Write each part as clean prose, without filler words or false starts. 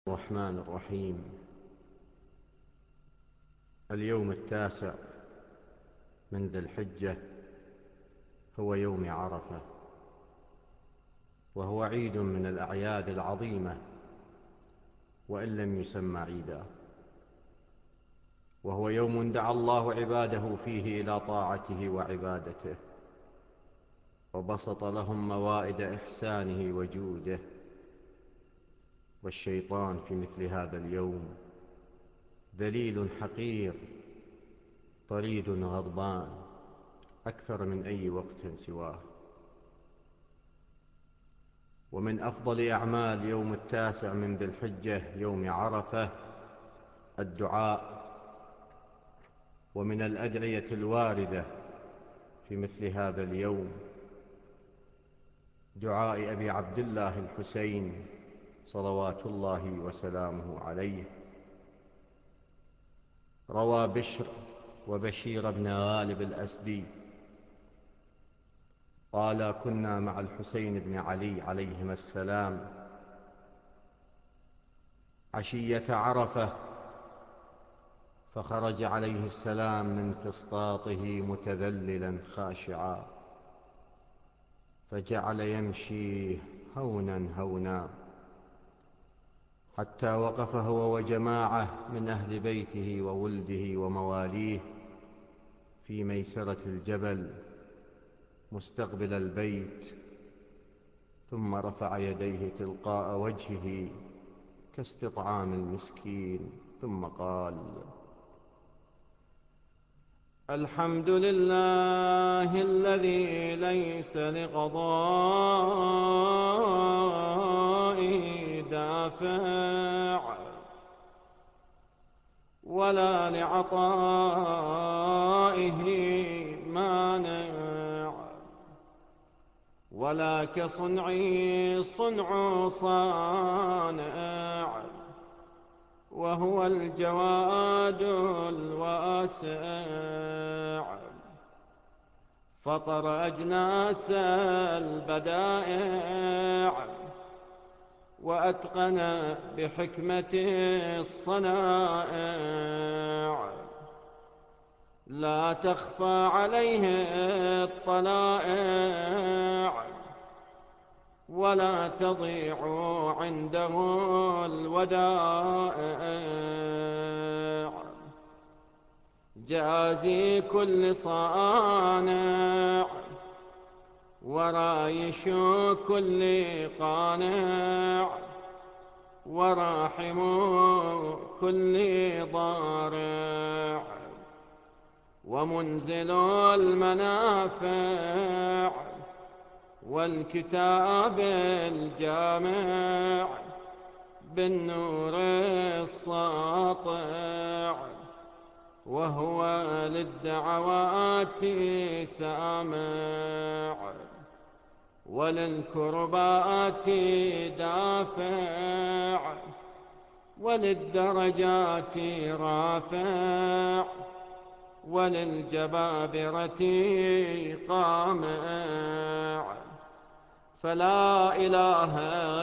الرحمن الرحيم. اليوم 9 من ذي الحجة هو يوم عرفة، وهو عيد من الأعياد العظيمة وإن لم يسمى عيدا، وهو يوم دعا الله عباده فيه إلى طاعته وعبادته، وبسط لهم موائد إحسانه وجوده. والشيطان في مثل هذا اليوم ذليل حقير طريد غضبان أكثر من أي وقت سواه. ومن أفضل أعمال يوم 9 من ذي الحجة يوم عرفة الدعاء، ومن الأدعية الواردة في مثل هذا اليوم دعاء أبي عبد الله الحسين صلوات الله وسلامه عليه. روى بشر وبشير بن غالب الأسدي قال: كنا مع الحسين بن علي عليهما السلام عشية عرفة، فخرج عليه السلام من فسطاطه متذللا خاشعا، فجعل يمشي هونا هونا حتى وقف هو وجماعة من أهل بيته وولده ومواليه في ميسرة الجبل مستقبل البيت، ثم رفع يديه تلقاء وجهه كاستطعام المسكين، ثم قال: الحمد لله الذي ليس لقضائه دافع ولا لعطائه مانع، ولا كصنعه صنع صانع، وهو الجواد الواسع، فطر أجناس البدائع وأتقن بحكمته الصنائع، لا تخفى عليه الطلائع ولا تضيع عنده الودائع، جازي كل صانع ورايش كل قانع، وراحم كل ضارع، ومنزل المنافع والكتاب الجامع بالنور الساطع، وهو للدعوات سامع وللكربات دافع وللدرجات رافع وللجبابرة قامع، فلا إله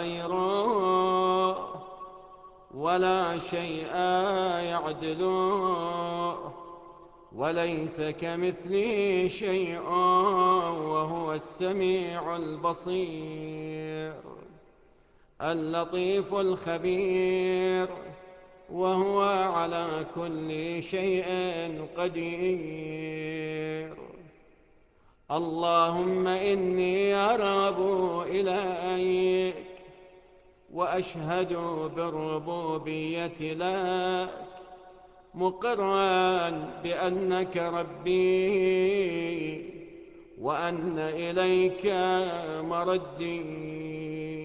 غيره ولا شيء يعدله، وليس كمثله شيء وهو السميع البصير اللطيف الخبير، وهو على كل شيء قدير. اللهم إني أرغب إليك وأشهد بالربوبية لك، مقرا بأنك ربي وأن إليك مردي.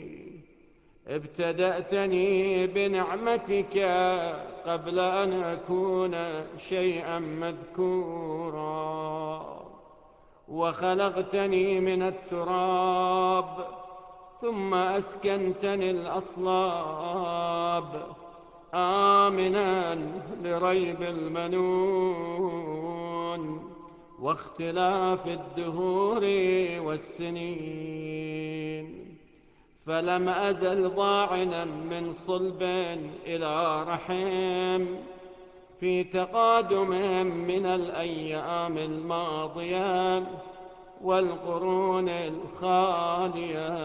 ابتدأتني بنعمتك قبل أن أكون شيئا مذكورا، وخلقتني من التراب ثم أسكنتني الأصلاب، آمنا لريب المنون واختلاف الدهور والسنين، فلم أزل ضاعنا من صلب إلى رحم في تقادم من الأيام الماضية والقرون الخالية.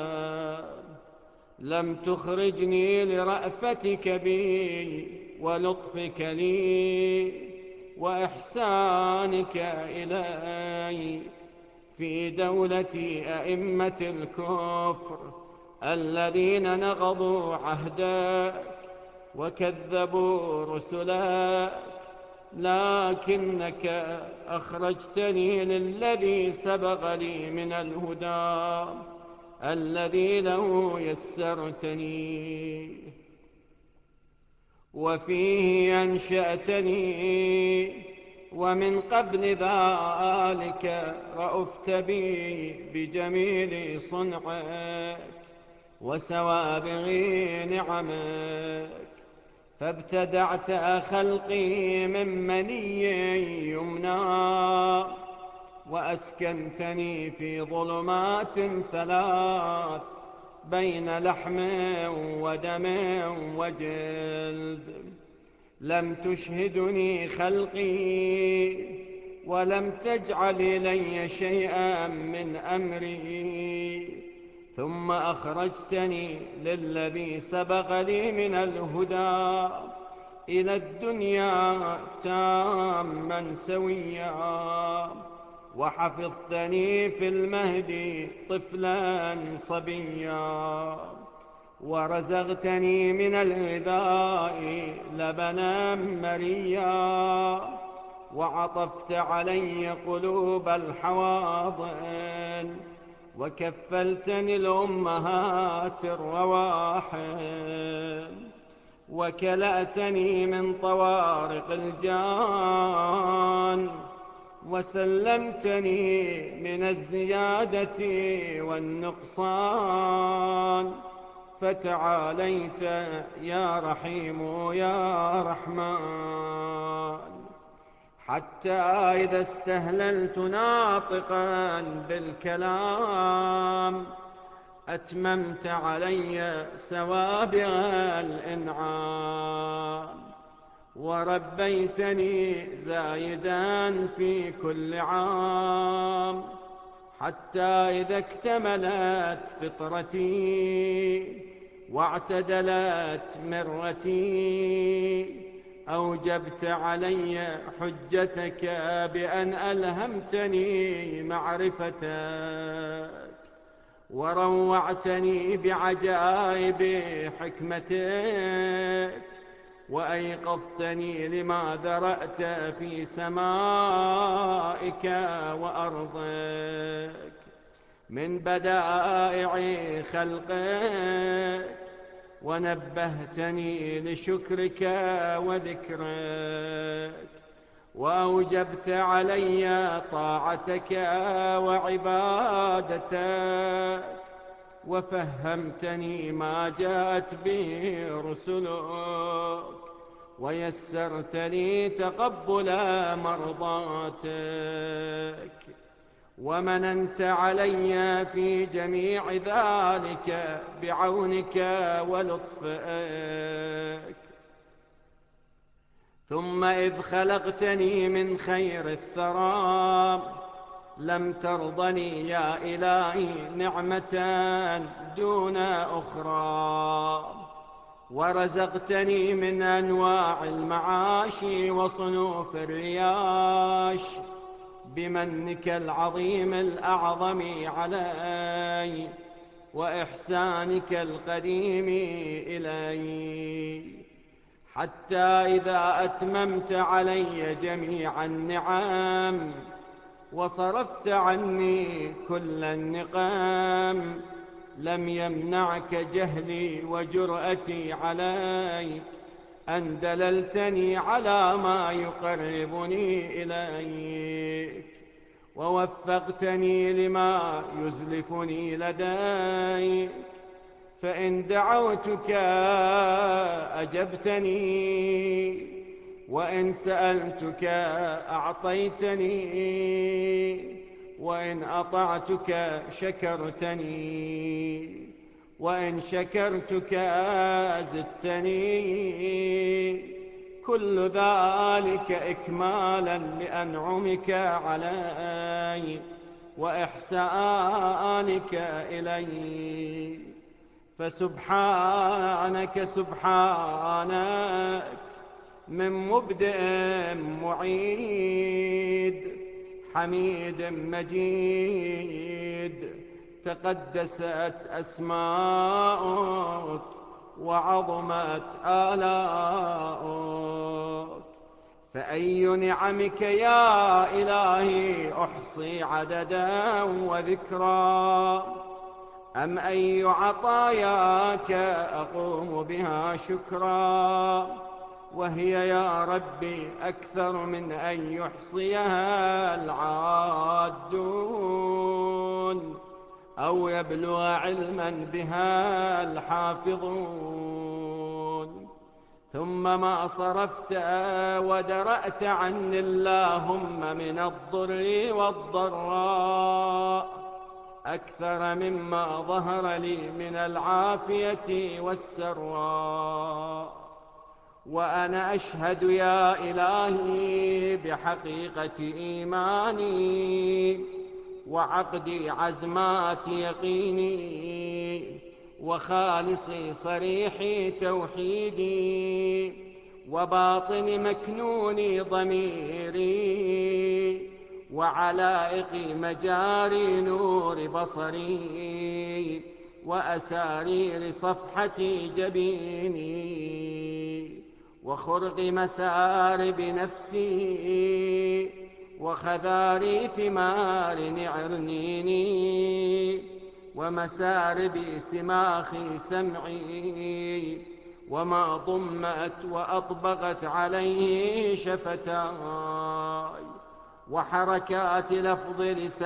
لم تخرجني لرأفتك بي ولطفك لي وإحسانك إلي في دولة أئمة الكفر الذين نقضوا عهدك وكذبوا رسلك، لكنك أخرجتني للذي سبق لي من الهدى الذي له يسرتني، وفيه أنشأتني، ومن قبل ذلك رأفت بي بجميل صنعك وسوابغ نعمك، فابتدعت خلقي من مني يمنى وأسكنتني في ظلمات ثلاث بين لحم ودم وجلد. لم تشهدني خلقي ولم تجعل إلي شيئا من أمري، ثم أخرجتني للذي سبق لي من الهدى إلى الدنيا تاما سويا، وحفظتني في المهد طفلا صبيا، ورزقتني من الغذاء لبنا مريا، وعطفت علي قلوب الحواضن، وكفلتني الأمهات الرواحل، وكلأتني من طوارق الجان، وسلمتني من الزيادة والنقصان. فتعاليت يا رحيم يا رحمن، حتى إذا استهللت ناطقا بالكلام أتممت علي سوابغ الإنعام، وربيتني زايدا في كل عام، حتى إذا اكتملت فطرتي واعتدلت مرتي أوجبت علي حجتك بأن ألهمتني معرفتك، وروعتني بعجائب حكمتك، وأيقظتني لما ذرأت في سمائك وأرضك من بدائع خلقك، ونبهتني لشكرك وذكرك، وأوجبت علي طاعتك وعبادتك، وفهمتني ما جاءت به رسلك، ويسرت لي تقبل مرضاتك، ومننت علي في جميع ذلك بعونك ولطفك. ثم إذ خلقتني من خير الثرى لم ترضني يا إلهي نعمة دون أخرى، ورزقتني من أنواع المعاش وصنوف الرياش بمنك العظيم الأعظم علي وإحسانك القديم إلي، حتى إذا أتممت علي جميع النعم وصرفت عني كل النقم لم يمنعك جهلي وجرأتي عليك أن دللتني على ما يقربني إليك، ووفقتني لما يزلفني لديك، فإن دعوتك أجبتني، وإن سألتك أعطيتني، وإن أطعتك شكرتني، وإن شكرتك زدتني، كل ذلك إكمالا لأنعمك علي وإحسانك إلي. فسبحانك سبحانك من مبدئ معيد، حميد مجيد، تقدست أسماؤك وعظمت آلاؤك. فأي نعمك يا إلهي أحصي عددا وذكرا، أم أي عطاياك أقوم بها شكرا، وهي يا ربي أكثر من أن يحصيها العادون أو يبلغ علما بها الحافظون. ثم ما صرفت ودرأت عني اللهم من الضر والضراء أكثر مما ظهر لي من العافية والسراء. وأنا أشهد يا إلهي بحقيقة إيماني وعقد عزمات يقيني وخالص صريح توحيدي وباطن مكنون ضميري وعلائق مجاري نور بصري وأسارير صفحة جبيني وخرق مسارب نفسي وخذاري ثمار نعرنيني ومسارب سماخ سمعي وما ضمت وأطبقت عليه شفتاي وحركات لفظ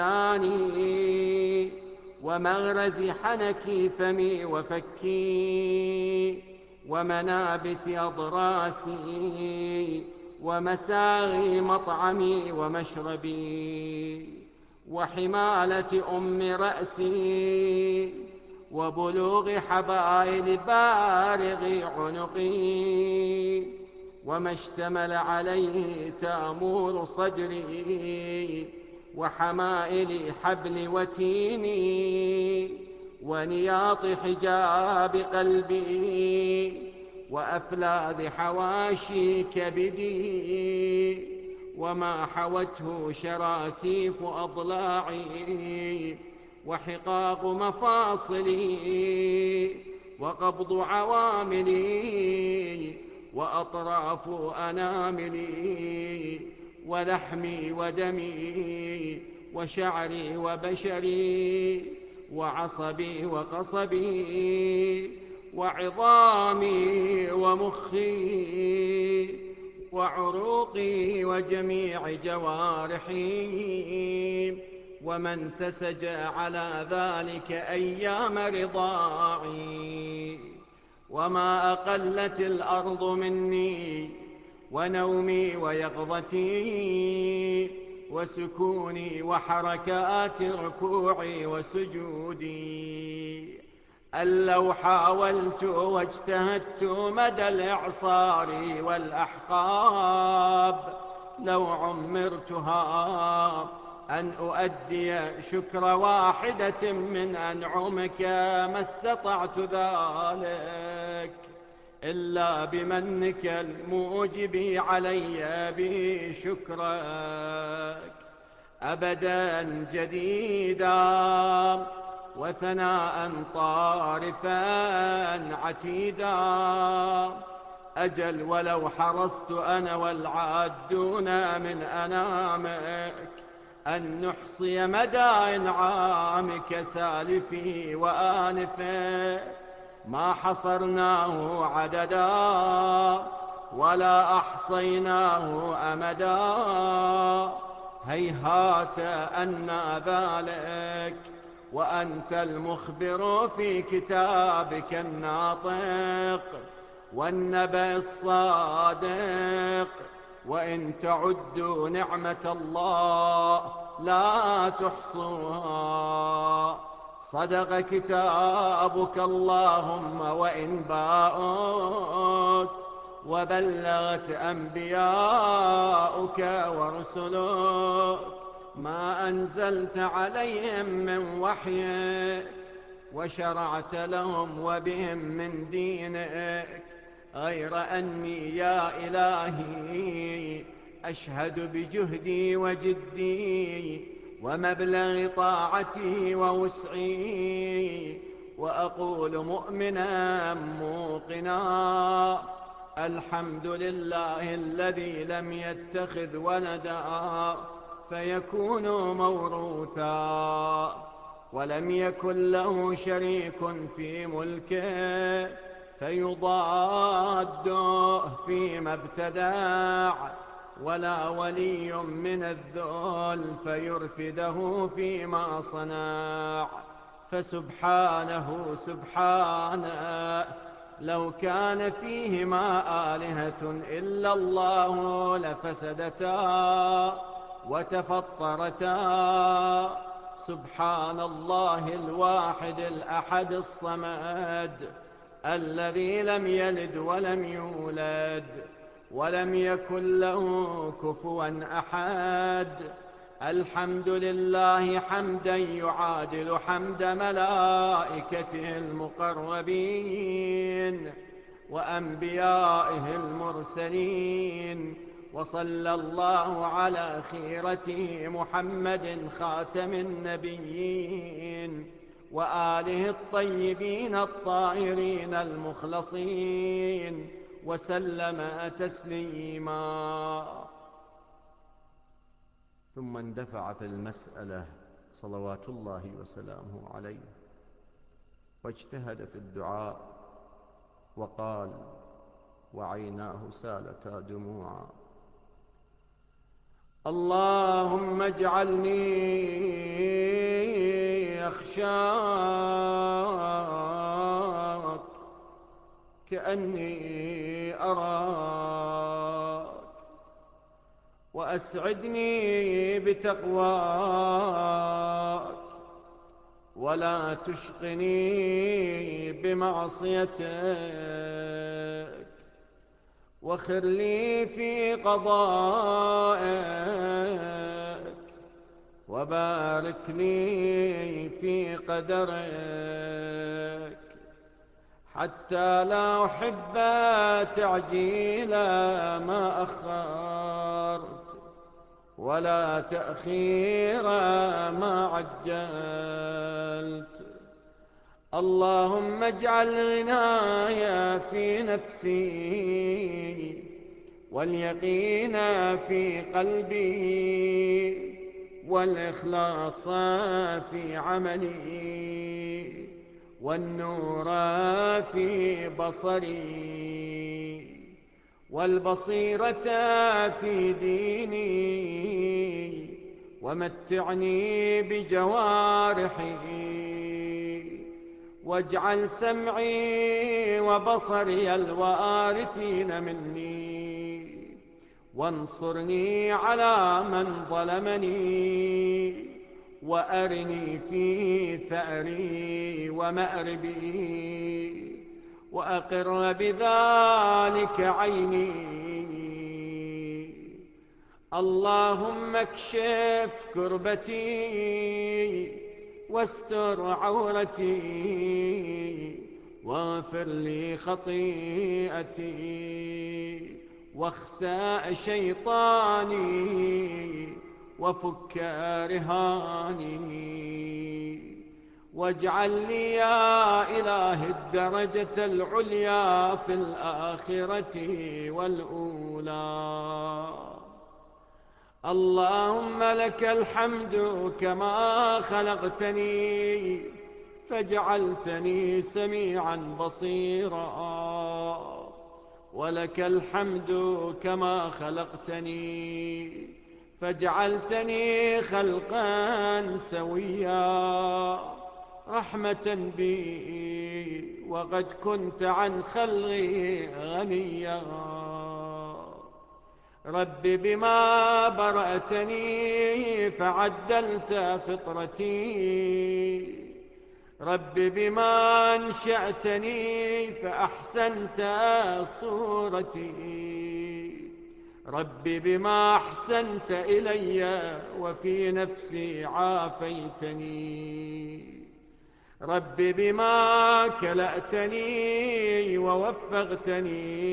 لساني ومغرز حنك فمي وفكي ومنابت أضراسي ومساغي مطعمي ومشربي وحمالة أم رأسي وبلوغ حبائل بارغ عنقي وما اشتمل عليه تامور صدري وحمائل حبل وتيني ونياط حجاب قلبي وأفلاذ حواشي كبدي وما حوته شراسيف أضلاعي وحقاق مفاصلي وقبض عواملي وأطراف أناملي ولحمي ودمي وشعري وبشري وعصبي وقصبي وعظامي ومخي وعروقي وجميع جوارحي وما انتسج على ذلك أيام رضاعي. وما أقلت الأرض مني ونومي ويقظتي وسكوني وحركات ركوعي وسجودي أن لو حاولت واجتهدت مدى الإعصار والأحقاب لو عمرتها أن أؤدي شكر واحدة من أنعمك ما استطعت ذلك إلا بمنك الموجب علي بشكرك أبدا جديدا وثناء طارفا عتيدا. أجل ولو حرصت أنا والعادون من أنامك أن نحصي مدى إنعامك سالفي وآنفه ما حصرناه عددا ولا أحصيناه أمدا. هيهات أن ذلك وأنت المخبر في كتابك الناطق والنبأ الصادق. وإن تعدوا نعمة الله لا تحصوها. صدق كتابك اللهم وإن باءك، وبلغت أنبياؤك ورسلك ما أنزلت عليهم من وحيك، وشرعت لهم وبهم من دينك، غير أني يا إلهي أشهد بجهدي وجدي ومبلغ طاعتي ووسعي، وأقول مؤمنا موقنا: الحمد لله الذي لم يتخذ ولدا فيكون موروثا، ولم يكن له شريك في ملكه فيضاده فيما ابتدع، ولا ولي من الذل فيرفده فيما صنع. فسبحانه سبحانه، لو كان فيهما آلهة إلا الله لفسدتا وتفطرتا. سبحان الله الواحد الأحد الصمد، الذي لم يلد ولم يولد ولم يكن له كفوا أحد. الحمد لله حمدا يعادل حمد ملائكته المقربين وأنبيائه المرسلين، وصلى الله على خيرته محمد خاتم النبيين وآله الطيبين الطاهرين المخلصين، وسلم تسليما. ثم اندفع في المسألة صلوات الله وسلامه عليه، واجتهد في الدعاء وقال وعيناه سالتا دموعا: اللهم اجعلني أخشاك كأني أراك، وأسعدني بتقواك، ولا تشقني بمعصيتك، واخر لي في قضائك، وبارك لي في قدرك، حتى لا أحب تعجيل ما أخرت ولا تأخير ما عجلت. اللهم اجعل غناي في نفسي، واليقين في قلبي، والإخلاص في عملي، والنور في بصري، والبصيرة في ديني، ومتعني بجوارحي، واجعل سمعي وبصري الوارثين مني، وانصرني على من ظلمني، وأرني في ثأري ومأربي، وأقر بذلك عيني. اللهم اكشف كربتي واستر عورتي، واغفر لي خطيئتي، واخسأ شيطاني، وفك رهاني، واجعل لي يا إله الدرجة العليا في الآخرة والأولى. اللهم لك الحمد كما خلقتني فجعلتني سميعا بصيرا، ولك الحمد كما خلقتني فجعلتني خلقا سويا، رحمة بي وقد كنت عن خلقي غنيا. رب بما برأتني فعدلت فطرتي، رب بما أنشأتني فأحسنت صورتي، رب بما أحسنت إلي وفي نفسي عافيتني، رب بما كلأتني ووفقتني،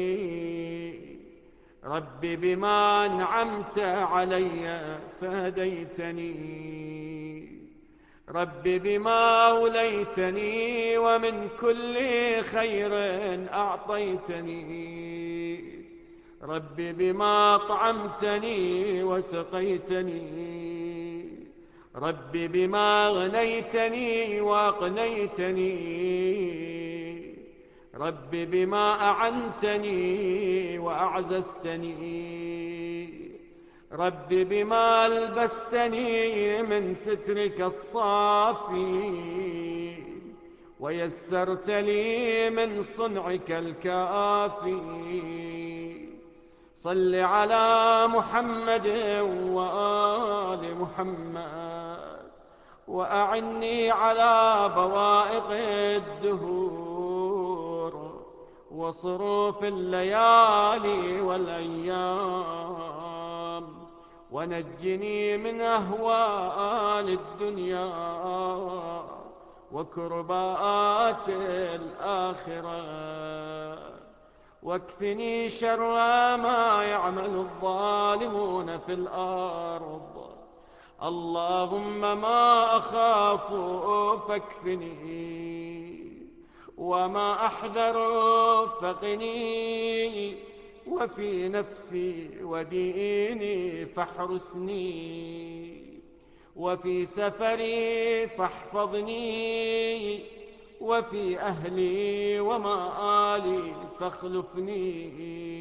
رب بما أنعمت علي فهديتني، رب بما أوليتني ومن كل خير أعطيتني، رب بما أطعمتني وسقيتني، رب بما أغنيتني وأقنيتني، رب بما أعنتني وأعززتني، رب بما ألبستني من سترك الصافي ويسرت لي من صنعك الكافي. صل على محمد وآل محمد وأعني على بوائق الدهور وصروف الليالي والأيام، ونجني من أهوال الدنيا وكربات الآخرة، واكفني شر ما يعمل الظالمون في الأرض. اللهم ما أخاف فاكفني، وما أحذر فقني، وفي نفسي وديني فاحرسني، وفي سفري فاحفظني، وفي أهلي ومآلي فاخلفني،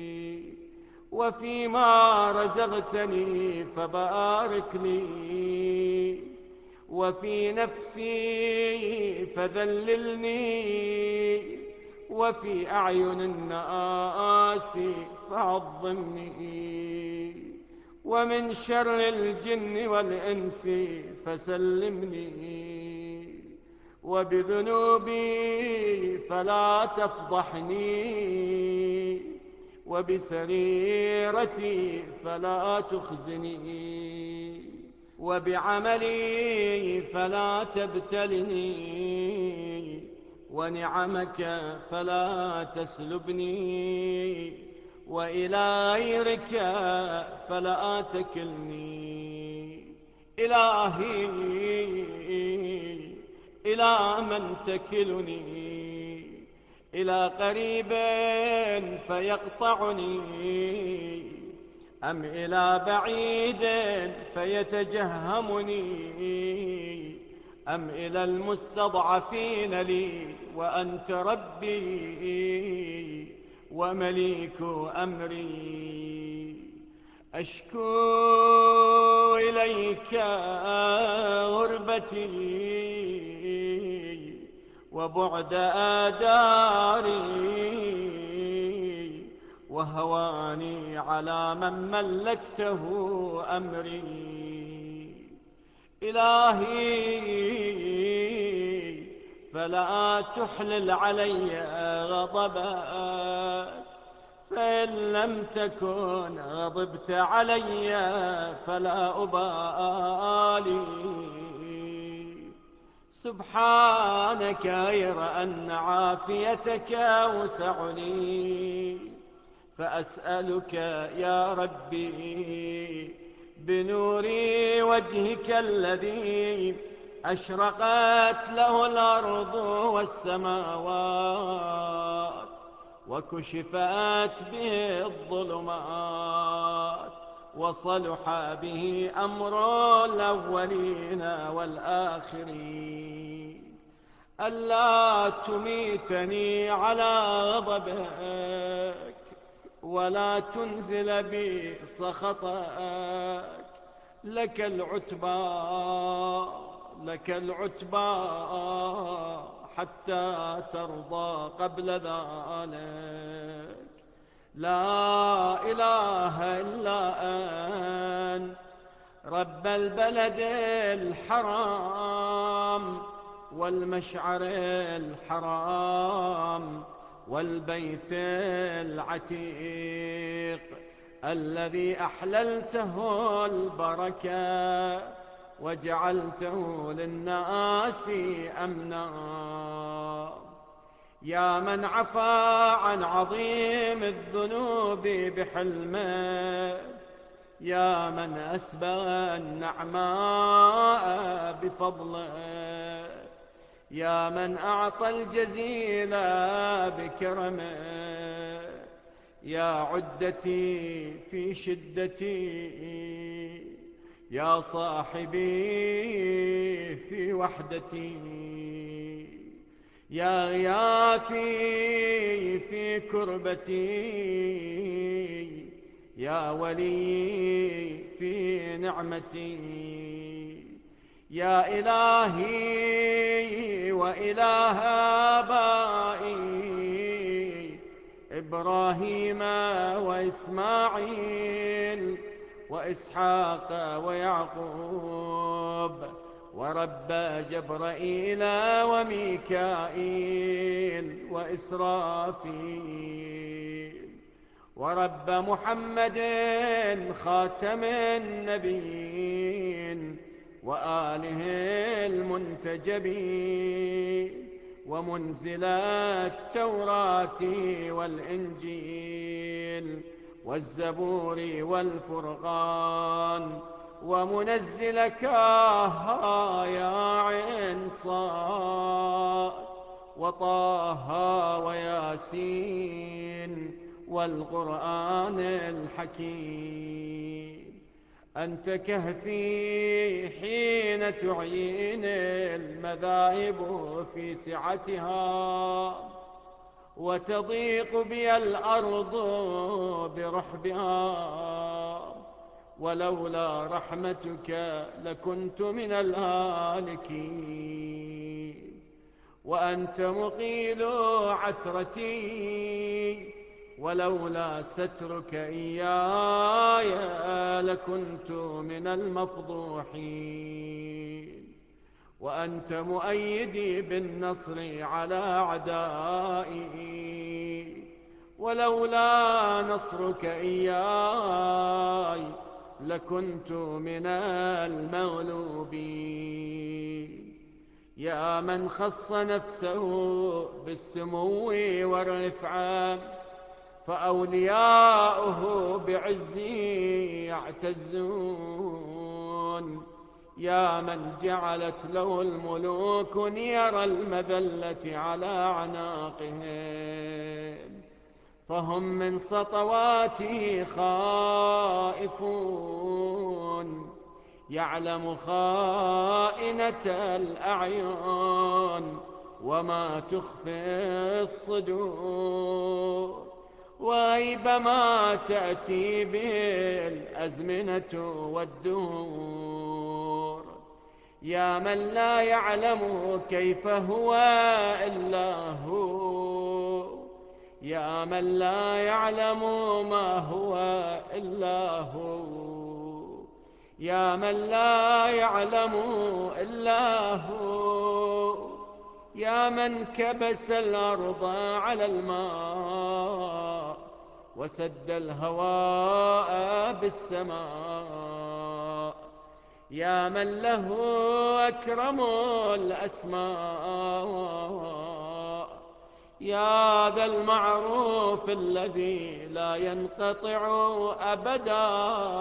وفيما رزقتني فبارك لي، وفي نفسي فذللني، وفي أعين الناس فعظمني، ومن شر الجن والإنس فسلمني، وبذنوبي فلا تفضحني، وبسريرتي فلا تخزني، وبعملي فلا تبتلني، ونعمك فلا تسلبني، وإلى غيرك فلا تكلني. إلهي إلى من تكلني؟ إلى قريب فيقطعني، أم إلى بعيد فيتجهمني، أم إلى المستضعفين لي وأنت ربي ومليك أمري؟ أشكو إليك غربتي وبعد آداري، وهواني على من ملكته أمري. إلهي فلا تحلل علي غضبك، فإن لم تكن غضبت علي فلا أبالي. سبحانك غير أن عافيتك وسعني، فأسألك يا ربي بنور وجهك الذي أشرقت له الأرض والسماوات وكشفت به الظلمات وصلح به أمر الأولين والآخرين، ألا تميتني على غضبك ولا تنزل بي سخطك. لك العتبى لك العتبى حتى ترضى قبل ذلك. لا إله إلا أنت رب البلد الحرام، والمشعر الحرام والبيت العتيق الذي أحللته البركة وجعلته للناس أمنا. يا من عفا عن عظيم الذنوب بحلمه، يا من أسبغ النعماء بفضله، يا من أعطى الجزيل بكرمه، يا عدتي في شدتي، يا صاحبي في وحدتي، يا غياثي في كربتي، يا ولي في نعمتي، يا إلهي وإله آبائي إبراهيم وإسماعيل وإسحاق ويعقوب، ورب جبرائيل وميكائيل وإسرافيل، ورب محمد خاتم النبيين وآله المنتجبين، ومنزل التوراة والإنجيل والزبور والفرقان، ومنزل كاها يا عين صاد وطه وياسين والقرآن الحكيم. أنت كهفي حين تعين المذاهب في سعتها، وتضيق بي الأرض برحبها، ولولا رحمتك لكنت من الهالكين. وأنت مقيل عثرتي، ولولا سترك إياي لكنت من المفضوحين. وأنت مؤيدي بالنصر على أعدائي، ولولا نصرك إياي لكنت من المغلوبين. يا من خص نفسه بالسمو والرفعة، فأولياؤه بعزي يعتزون. يا من جعلت له الملوك نير المذلة على أعناقهم، فهم من سطواته خائفون. يعلم خائنة الأعين وما تخفي الصدور، وأيبما تأتي به الأزمنة والدهور. يا من لا يعلم كيف هو إلا هو، يا من لا يعلم ما هو إلا هو، يا من لا يعلم إلا هو، يا من كبس الأرض على الماء وسد الهواء بالسماء، يا من له أكرم الأسماء، يا ذا المعروف الذي لا ينقطع أبدا،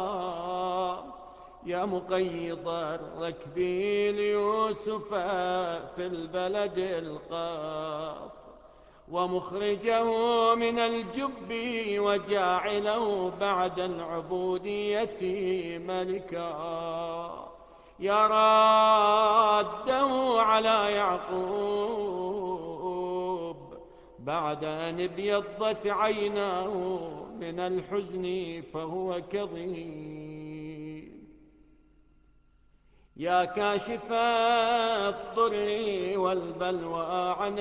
يا مقيض الركب ليوسف في البلد القاف، ومخرجه من الجب وجاعله بعد العبودية ملكا، يا راده على يعقوب بعد أن ابيضت عيناه من الحزن فهو كظيم. يا كاشف الضر والبلوى عن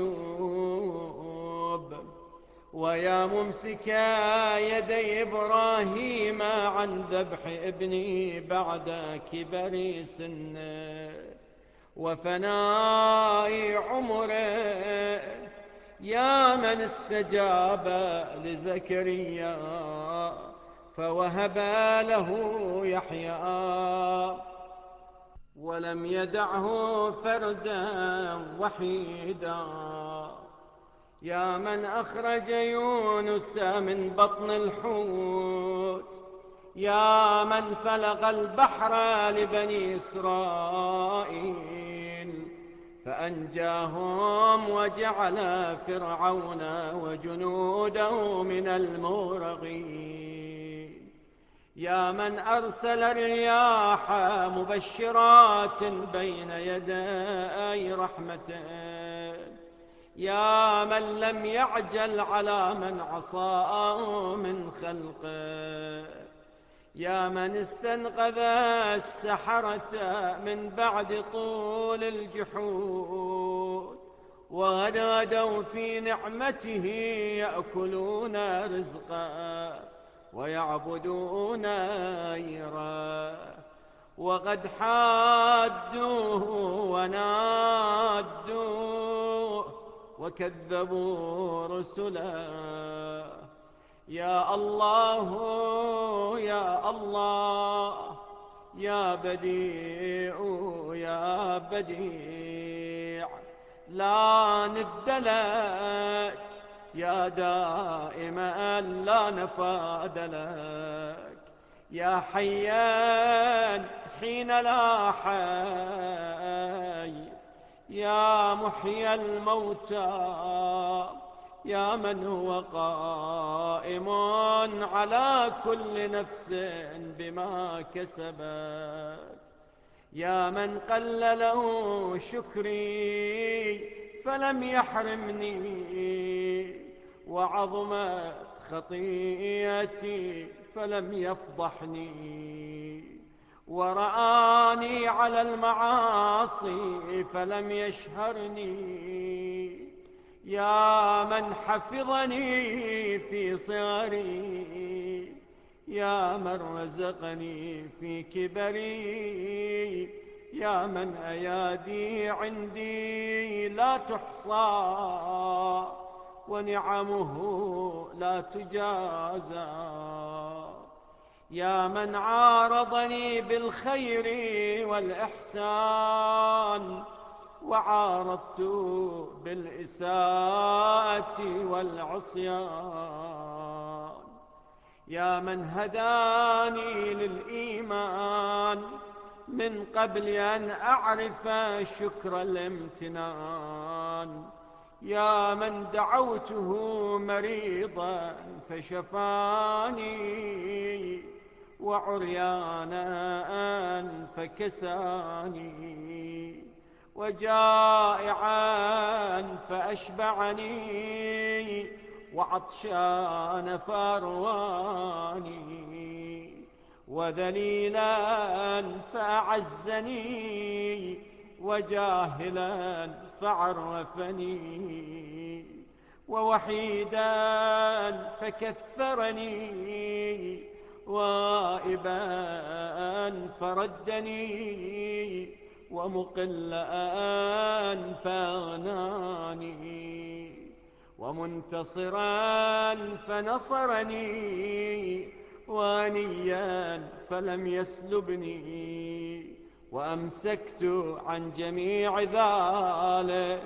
أيوب، ويا ممسك يدي إبراهيم عن ذبح ابني بعد كبر سنه، وفناء عمره، يا من استجاب لزكريا فوهب له يحيى، ولم يدعه فردا وحيدا. يا من أخرج يونس من بطن الحوت، يا من فلق البحر لبني إسرائيل فأنجاهم وجعل فرعون وجنوده من المغرقين. يا من أرسل الرياح مبشرات بين يدي رحمته، يا من لم يعجل على من عصاه من خلقه، يا من استنقذ السحرة من بعد طول الجحود وغدوا في نعمته يأكلون رزقا ويعبدون غيره، وقد حادوه ونادوه وكذبوا رسله. يا الله يا الله يا بديع يا بديع، لا ند لك، يا دائما لا نفاد لك، يا حيا حين لا حي، يا محيي الموتى، يا من هو قائم على كل نفس بما كسبت، يا من قل له شكري فلم يحرمني، وعظمت خطيئتي فلم يفضحني، ورآني على المعاصي فلم يشهرني، يا من حفظني في صغري، يا من رزقني في كبري، يا من أيادي عندي لا تحصى ونعمه لا تجازى، يا من عارضني بالخير والإحسان وعارضت بالإساءة والعصيان، يا من هداني للإيمان من قبل أن أعرف شكر الامتنان، يا من دعوته مريضا فشفاني وعريانا فكساني وجائعا فأشبعني وعطشان فأرواني وذليلا فأعزني وجاهلا فعرفني ووحيدا فكثرني وائبا فردني ومقلا فأغناني ومنتصرا فنصرني وانيا فلم يسلبني وأمسكت عن جميع ذلك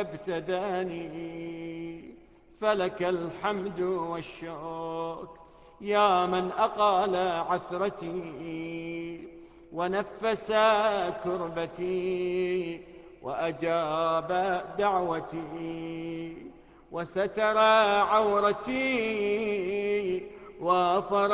فابتداني. فلك الحمد والشكر يا من أقال عثرتي ونفس كربتي وأجاب دعوتي وستر عورتي وغفر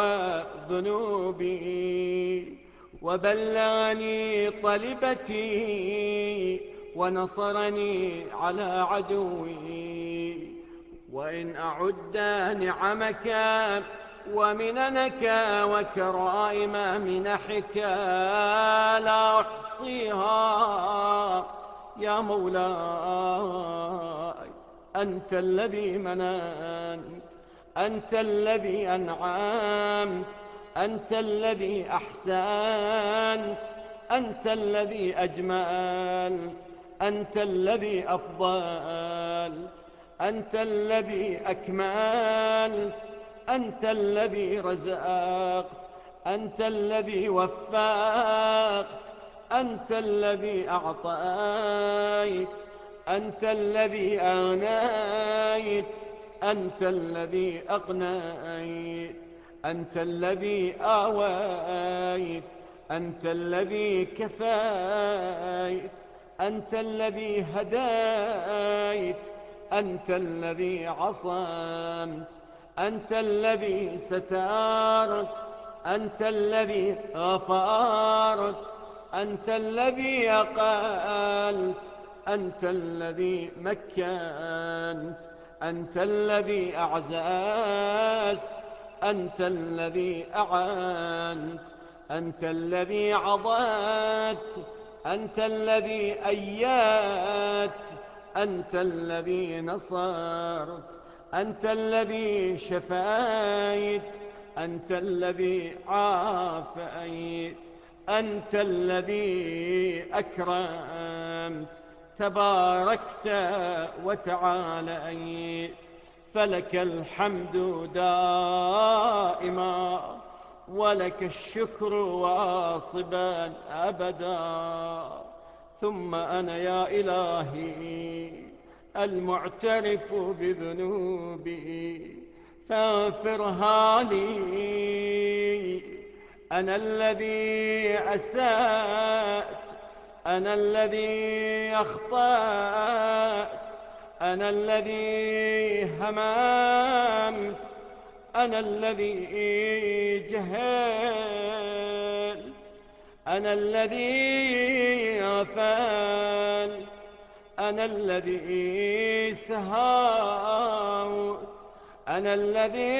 ذنوبي وبلغني طلبتي ونصرني على عدوي. وإن أعد نعمك ومننك وكرائم منحك لا أحصيها يا مولاي. أنت الذي مننت، أنت الذي أنعمت، أنت الذي أحسنت، أنت الذي أجملت، أنت الذي أفضلت، أنت الذي أكملت، أنت الذي رزقت، أنت الذي وفقت، أنت الذي أعطيت، أنت الذي أغنيت، أنت الذي أقنيت، أنت الذي آويت، أنت الذي كفيت، أنت الذي هديت، أنت الذي عصمت، أنت الذي سترت، أنت الذي غفرت، أنت الذي أقلت، أنت الذي مكنت، أنت الذي أعززت، أنت الذي أعنت، أنت الذي عضدت، أنت الذي أيدت، أنت الذي نصرت، أنت الذي شفيت، أنت الذي عافيت، أنت الذي أكرمت، تباركت وتعاليت، فلك الحمد دائما ولك الشكر واصبا أبدا. ثم أنا يا إلهي المعترف بذنوبي فاغفرها لي. أنا الذي أسأت، أنا الذي أخطأت، أنا الذي هممت، أنا الذي جهلت، أنا الذي غفلت، أنا الذي سهوت، أنا الذي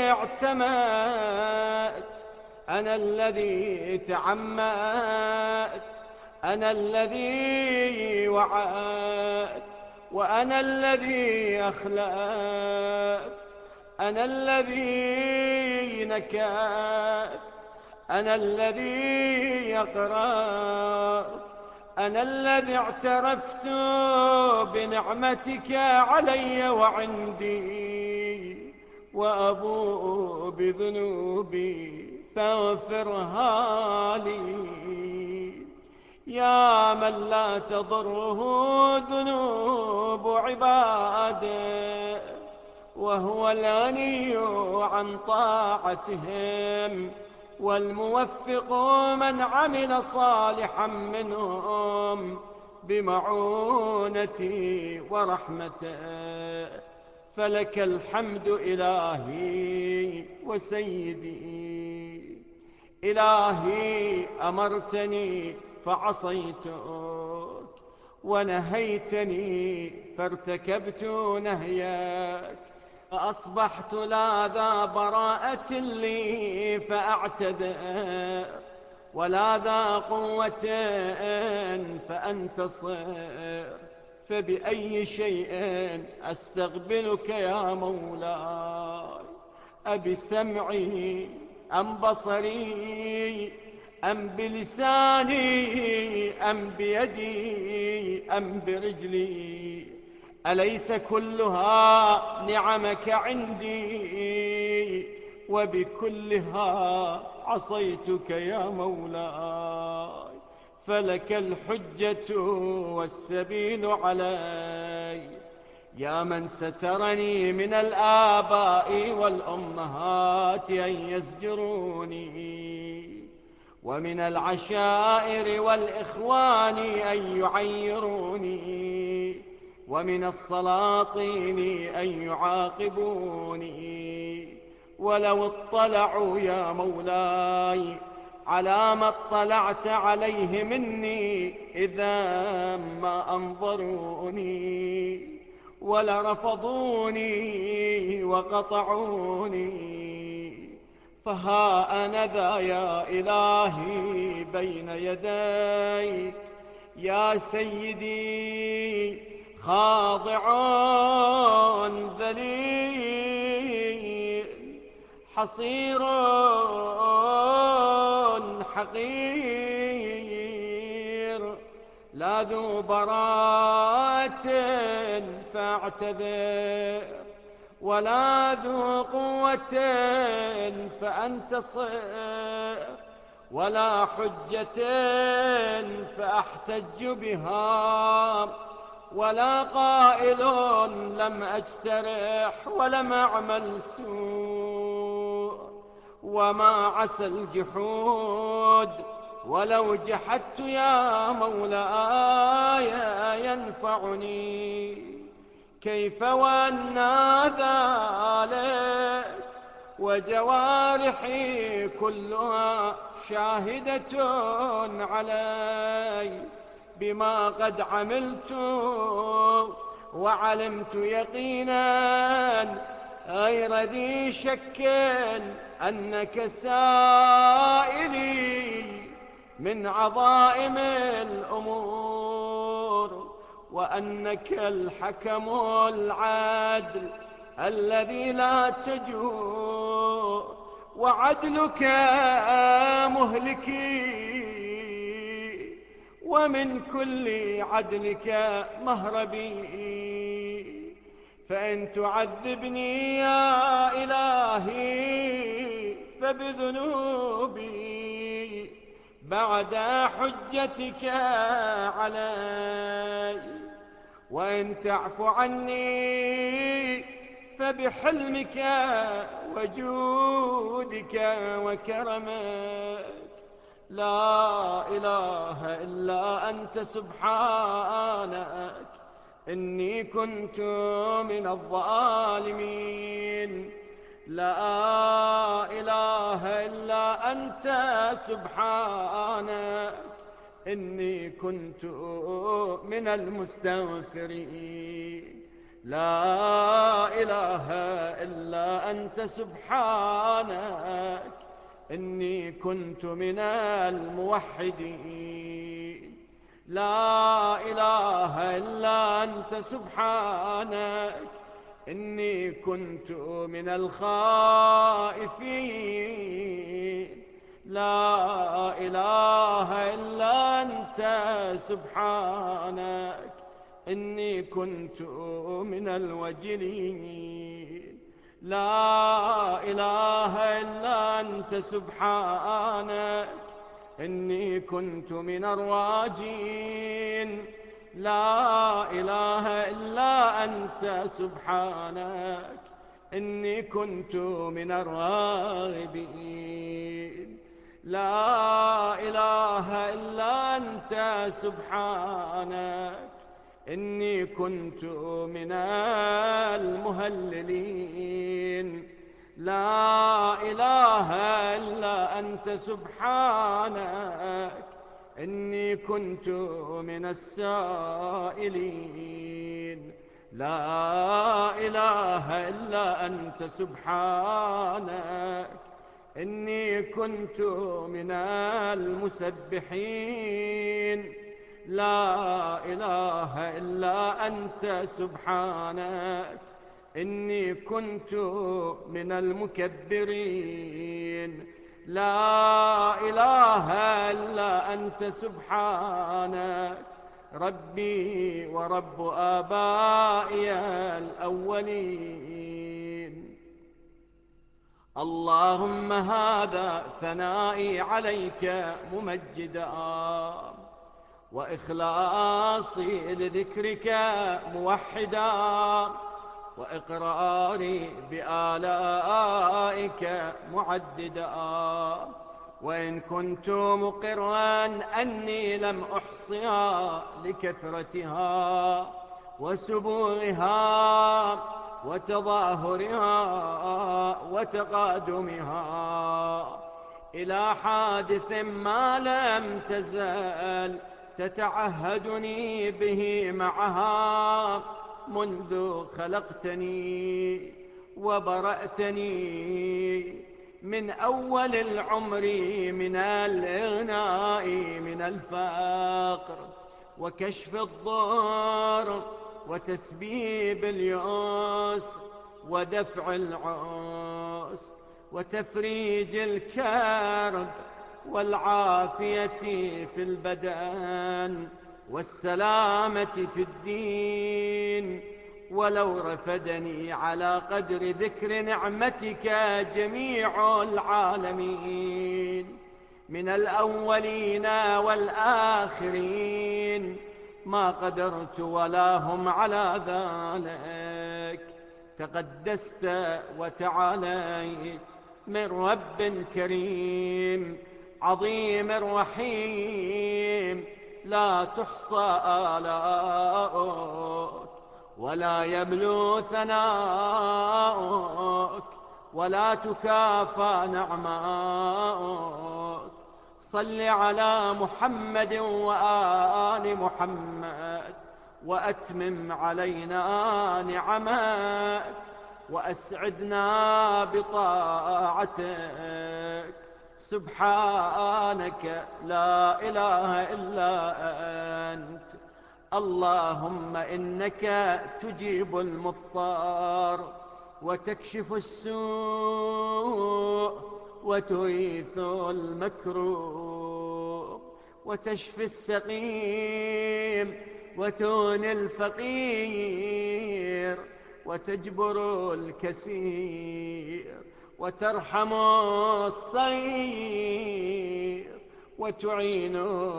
اعتمدت، أنا الذي تعمدت، أنا الذي وعدت، وأنا الذي أخلفت، أنا الذي نكثت، أنا الذي أقررت، أنا الذي اعترفت بنعمتك علي وعندي، وأبوء بذنوبي فاغفرها لي. يا من لا تضره ذنوب عباده وهو الغني عن طاعتهم، والموفق من عمل صالحا منهم بمعونتي ورحمته. فلك الحمد إلهي وسيدي. إلهي أمرتني فعصيتك، ونهيتني فارتكبت نهيك، فأصبحت لا ذا براءة لي فأعتذر، ولا ذا قوة فأنتصر. فبأي شيء أستقبلك يا مولاي؟ أبسمعي أم بصري أم بلساني أم بيدي أم برجلي؟ أليس كلها نعمك عندي؟ وبكلها عصيتك يا مولاي. فلك الحجة والسبيل علي، يا من سترني من الآباء والأمهات أن يزجروني، ومن العشائر والإخوان أن يعيروني، ومن السلاطين أن يعاقبوني. ولو اطلعوا يا مولاي على ما اطلعت عليه مني إذا ما أنظروني، ولرفضوني وقطعوني. فها أنا ذا يا إلهي بين يديك يا سيدي، خاضع ذليل، حصير حقير، لا ذو براءة فاعتذر، ولا ذو قوة فأنتصر، ولا حجة فأحتج بها، ولا قائل لم أجترح ولم أعمل سوء. وما عسى الجحود ولو جحدت يا مولاي ينفعني، كيف وأنى ذلك وجوارحي كلها شاهدة علي بما قد عملت، وعلمت يقينا غير ذي شك أنك سائلي من عظائم الأمور، وأنك الحكم العادل الذي لا تجور، وعدلك مهلكي ومن كل عدلك مهربي. فإن تعذبني يا إلهي فبذنوبي بعد حجتك علي، وإن تعف عني فبحلمك وجودك وكرمك. لا إله إلا أنت سبحانك إني كنت من الظالمين. لا إله إلا أنت سبحانك إني كنت من المستغفرين. لا إله إلا أنت سبحانك إني كنت من الموحدين. لا إله إلا أنت سبحانك إني كنت من الخائفين. لا إله إلا أنت سبحانك إني كنت من الوجلين. لا إله إلا أنت سبحانك إني كنت من الراجين. لا إله إلا أنت سبحانك إني كنت من الراغبين. لا إله إلا أنت سبحانك إني كنت من المهللين. لا إله إلا أنت سبحانك إني كنت من السائلين. لا إله إلا أنت سبحانك إني كنت من المسبحين. لا إله إلا أنت سبحانك إني كنت من المكبرين. لا إله إلا أنت سبحانك ربي ورب آبائي الأولين. اللهم هذا ثنائي عليك ممجدا، وإخلاصي لذكرك موحدا، وإقراري بآلائك معددا. وإن كنت مقرا أني لم أحصها لكثرتها وسبوغها وتظاهرها وتقادمها إلى حادث ما لم تزل تتعهدني به معها منذ خلقتني وبرأتني من أول العمر من الإغناء من الفقر وكشف الضر وتسبيب اليأس ودفع العسر وتفريج الكرب والعافية في البدن والسلامة في الدين. ولو رفدني على قدر ذكر نعمتك جميع العالمين من الأولين والآخرين ما قدرت ولا هم على ذلك. تقدست وتعاليت من رب كريم عظيم رحيم، لا تحصى آلاؤك ولا يبلو ثناؤك ولا تكافى نعماؤك. صل على محمد وآل محمد وأتمم علينا نعمك وأسعدنا بطاعتك. سبحانك لا إله إلا أنت. اللهم إنك تجيب المضطر وتكشف السوء وتغيث المكروب وتشفي السقيم وتغني الفقير وتجبر الكسير وترحم الصغير وتعين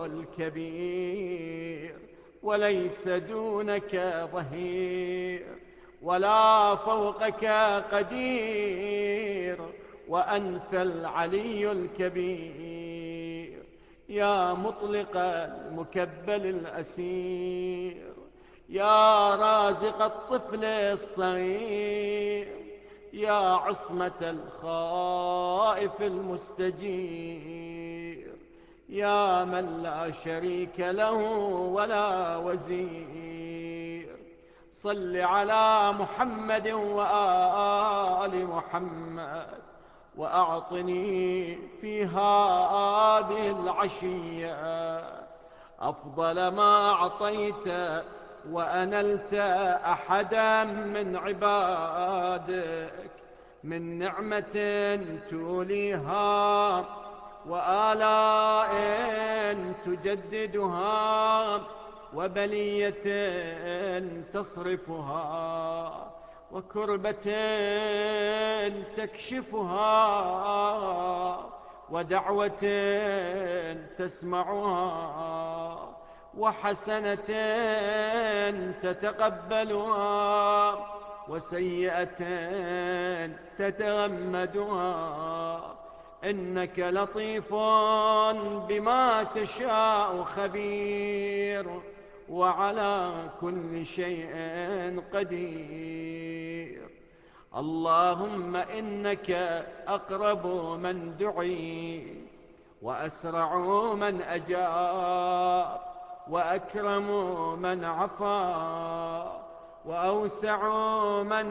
الكبير، وليس دونك ظهير ولا فوقك قدير، وأنت العلي الكبير. يا مطلق المكبل الأسير، يا رازق الطفل الصغير، يا عصمة الخائف المستجير، يا من لا شريك له ولا وزير. صل على محمد وآل محمد وأعطني في هذه العشية أفضل ما أعطيت وأنلت أحدا من عبادك من نعمة توليها وآلاء تجددها وبلية تصرفها وكربة تكشفها ودعوة تسمعها وحسنة تتقبلها وسيئة تتغمدها. إنك لطيف بما تشاء خبير وعلى كل شيء قدير. اللهم إنك أقرب من دعي وأسرع من أجاب وأكرم من عفا وأوسع من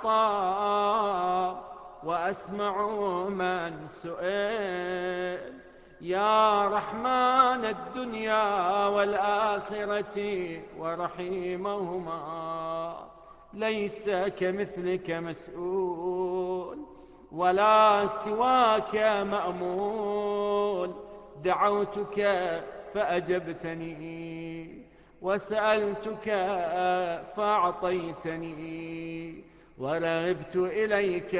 أعطى وأسمع من سئل. يا رحمن الدنيا والآخرة ورحيمهما، ليس كمثلك مسؤول ولا سواك مأمول. دعوتك فأجبتني وسألتك فأعطيتني ورغبت إليك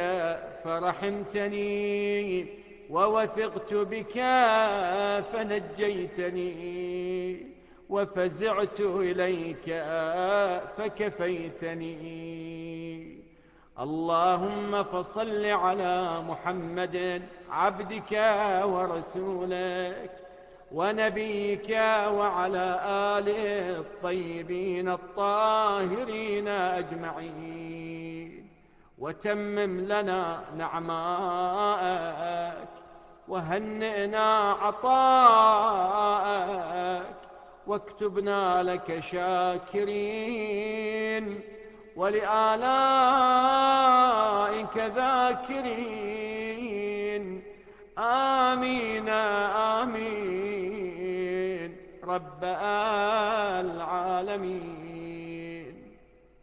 فرحمتني ووثقت بك فنجيتني وفزعت إليك فكفيتني. اللهم فصل على محمد عبدك ورسولك ونبيك وعلى آله الطيبين الطاهرين أجمعين، وتمم لنا نعماءك وهنئنا عطاءك واكتبنا لك شاكرين ولآلائك ذاكرين. آمين آمين رب العالمين.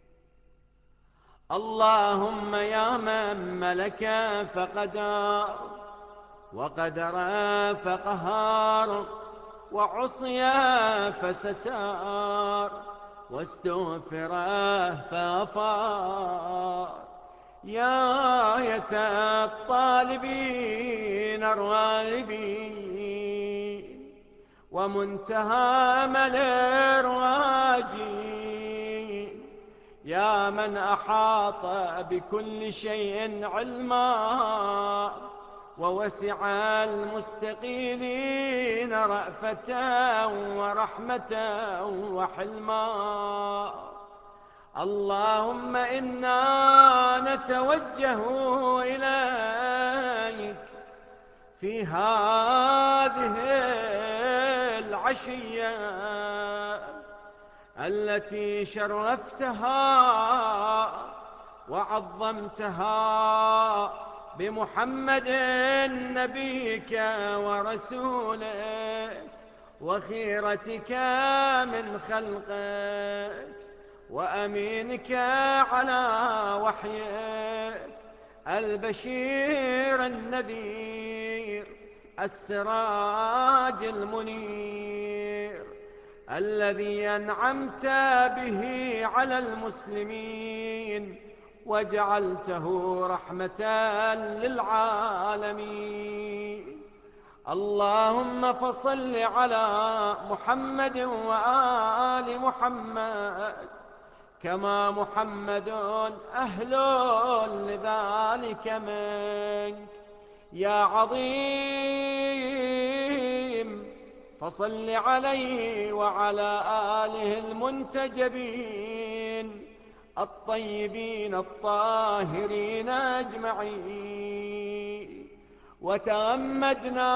اللهم يا من ملك فقدر وقدر فقهار وعصي فستار، واستغفر فغفر. يا آية الطالبين الراغبين، ومنتهى أمل الراجين، يا من أحاط بكل شيء علما، ووسع المستقيمين رأفة ورحمة وحلما. اللهم إنا نتوجه إليك في هذه العشية التي شرفتها وعظمتها بمحمد نبيك ورسولك وخيرتك من خلقك وأمينك على وحيك، البشير النذير السراج المنير، الذي أنعمت به على المسلمين وجعلته رحمة للعالمين. اللهم فصل على محمد وآل محمد، كما محمد أهل لذلك منك يا عظيم. فصل عليه وعلى آله المنتجبين الطيبين الطاهرين أجمعين، وتغمدنا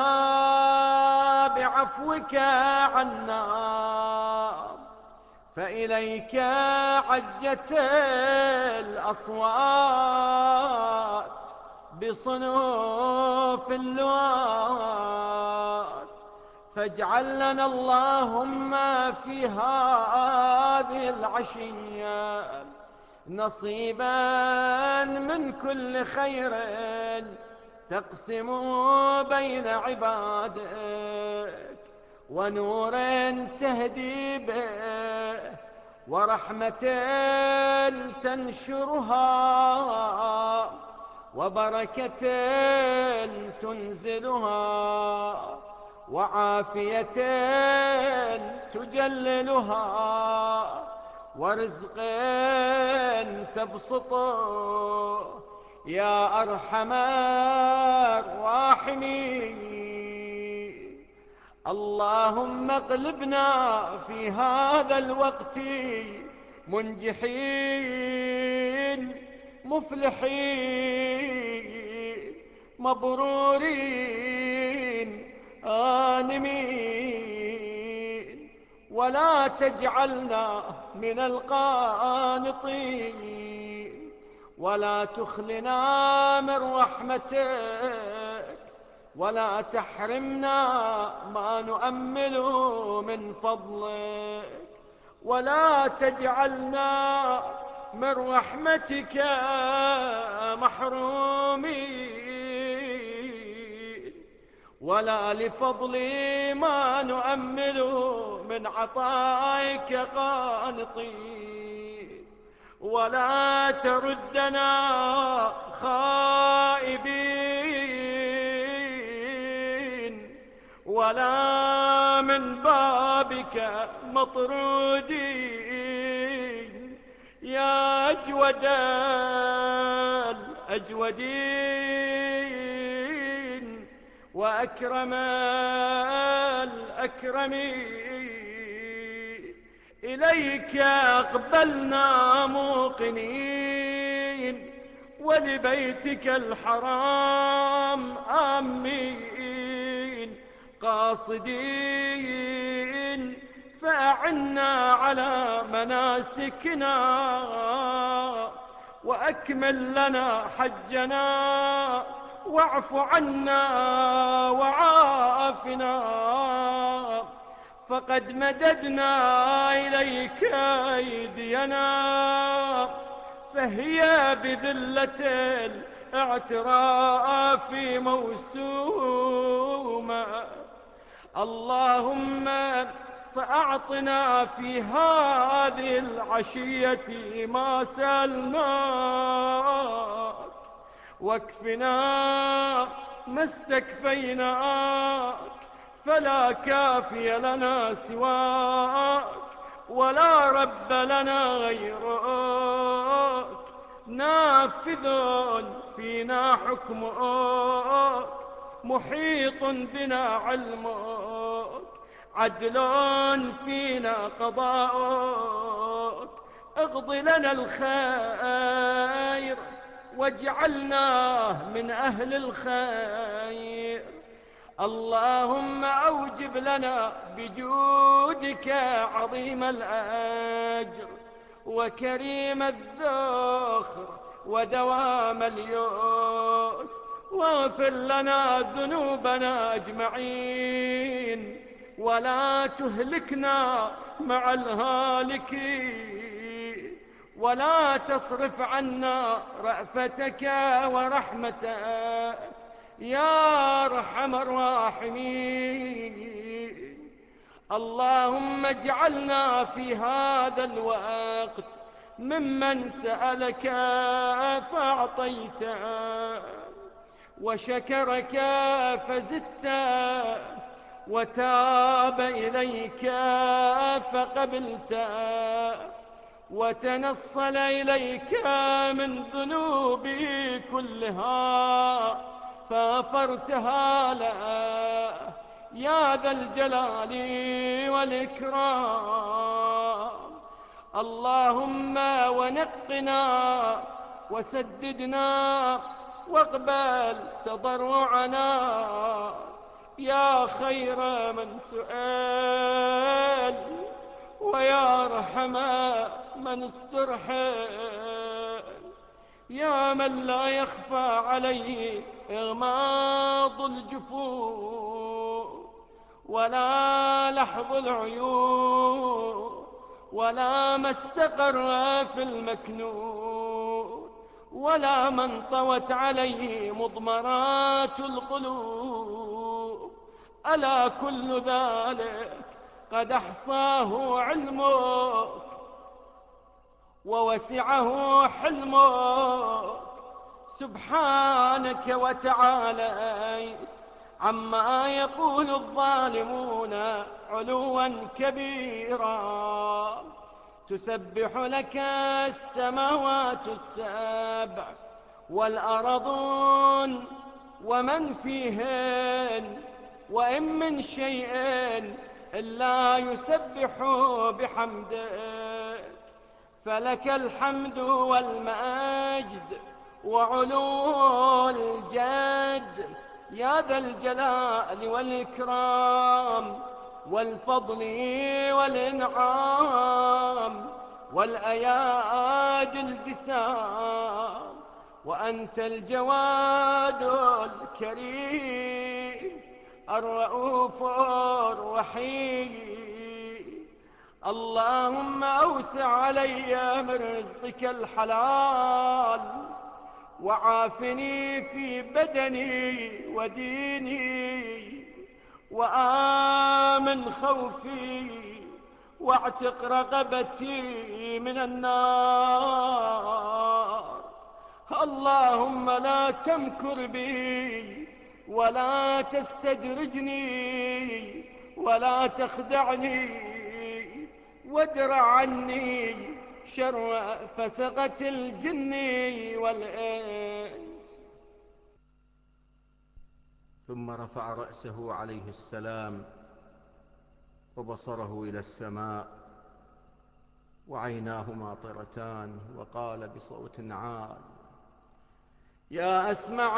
بعفوك عنا، فإليك عجت الأصوات بصنوف اللوات، فاجعل لنا اللهم في هذه العشية نصيبا من كل خير تقسم بين عبادك، ونور تهدي به، ورحمة تنشرها، وبركة تنزلها، وعافية تجللها، ورزق تبسطه يا أرحم الراحمين. اللهم اغلبنا في هذا الوقت منجحين مفلحين مبرورين آنمين، ولا تجعلنا من القانطين، ولا تخلنا من رحمتك، ولا تحرمنا ما نؤمل من فضلك، ولا تجعلنا من رحمتك محرومين، ولا لفضل ما نؤمل من عطائك قانطين، ولا تردنا خائبين، ولا من بابك مطرودين، يا أجود الأجودين وأكرم الأكرمين. إليك أقبلنا موقنين، ولبيتك الحرام آمين قاصدين، فأعنا على مناسكنا، وأكمل لنا حجنا، واعف عنا وعافنا، فقد مددنا إليك أيدينا، فهي بذلة الاعتراف موسومة. اللهم فأعطنا في هذه العشية ما سألناك، واكفنا ما استكفيناك، فلا كافي لنا سواك ولا رب لنا غيرك. نافذ فينا حكمك، محيط بنا علمك، عدل فينا قضاءك. اقض لنا الخير واجعلنا من أهل الخير. اللهم أوجب لنا بجودك عظيم الأجر وكريم الذخر ودوام اليسر، واغفر لنا ذنوبنا أجمعين، ولا تهلكنا مع الهالكين، ولا تصرف عنا رأفتك ورحمتك يا أرحم الراحمين. اللهم اجعلنا في هذا الوقت ممن سألك فأعطيت، وشكرك فزدت، وتاب إليك فقبلت، وتنصل إليك من ذنوبي كلها فغفرتها له يا ذا الجلال والإكرام. اللهم ونقنا وسددنا واقبل تضرعنا يا خير من سئل، ويا أرحم من استرحل، يا من لا يخفى عليه إغماض الجفون ولا لحظ العيون، ولا ما استقر في المكنون، ولا من طوت عليه مضمرات القلوب. ألا كل ذلك قد أحصاه علمك ووسعه حلمك، سبحانك وتعاليت عما يقول الظالمون علوا كبيرا. تسبح لك السماوات السبع والأرضون ومن فيهن، وإن من شيء إلا يسبح بحمدك، فلك الحمد والمجد وعلو الجد يا ذا الجلال والإكرام والفضل والإنعام والأياد الجسام. وأنت الجواد الكريم الرؤوف الرحيم. اللهم أوسع علي من رزقك الحلال، وعافني في بدني وديني، وآمن خوفي، واعتق رقبتي من النار. اللهم لا تمكر بي ولا تستدرجني ولا تخدعني، وادرع عني شر فسقة الجن والإنس. ثم رفع رأسه عليه السلام وبصره إلى السماء وعيناه ماطرتان، وقال بصوت عال: يا أسمع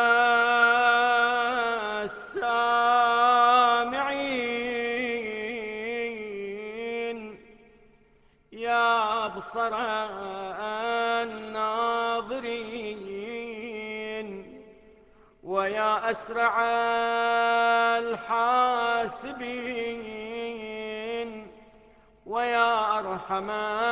السامعين، يا أبصر الناظرين، ويا أسرع الحاسبين، ويا أرحم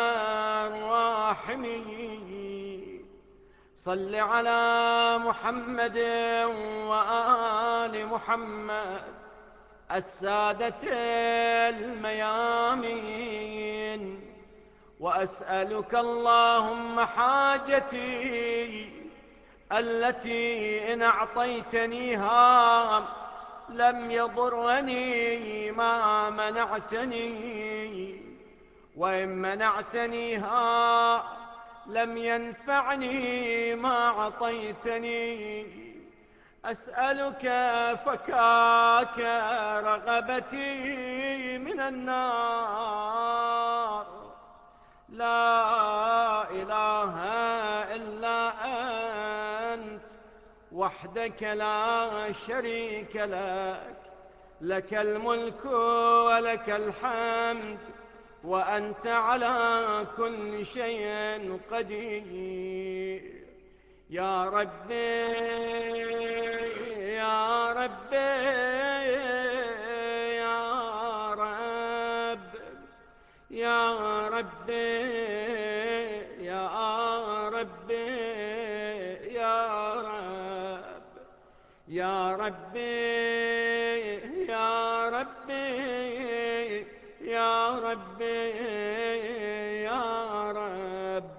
الراحمين، صل على محمد وآل محمد السادة الميامين، وأسألك اللهم حاجتي التي إن أعطيتنيها لم يضرني ما منعتني، وإن منعتنيها لم ينفعني ما أعطيتني. أسألك فكاك رغبتي من النار. لا إله إلا أنت وحدك لا شريك لك، لك الملك ولك الحمد، وأنت على كل شيء قدير. يا ربي يا ربي يا رب يا ربي يا ربي يا رب يا ربي يا ربي يا ربي يا رب.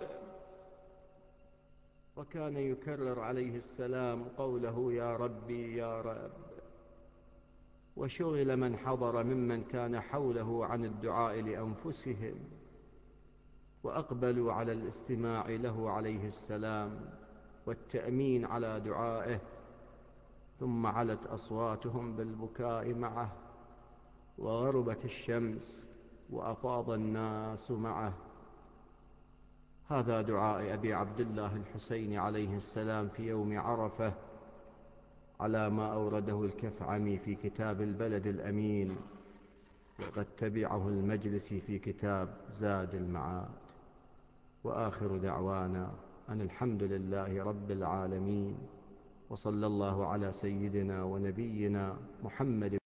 وكان يكرر عليه السلام قوله يا ربي يا رب. وشغل من حضر ممن كان حوله عن الدعاء لأنفسهم، وأقبلوا على الاستماع له عليه السلام والتأمين على دعائه، ثم علت أصواتهم بالبكاء معه، وغربت الشمس وأفاض الناس معه. هذا دعاء أبي عبد الله الحسين عليه السلام في يوم عرفة، على ما أورده الكفعمي في كتاب البلد الأمين، وقد تبعه المجلسي في كتاب زاد المعاد. وآخر دعوانا أن الحمد لله رب العالمين، وصلى الله على سيدنا ونبينا محمد